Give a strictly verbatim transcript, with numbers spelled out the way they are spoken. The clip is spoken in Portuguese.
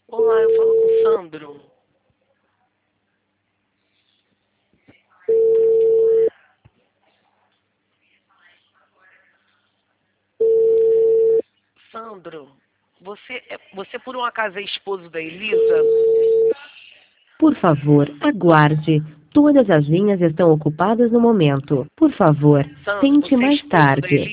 Olá, eu falo com o Sandro. Sandro, você, é, você por um acaso é esposo da Elisa? Por favor, aguarde. Todas as linhas estão ocupadas no momento. Por favor, Sandro, tente você é mais esposo da tarde. Elisa?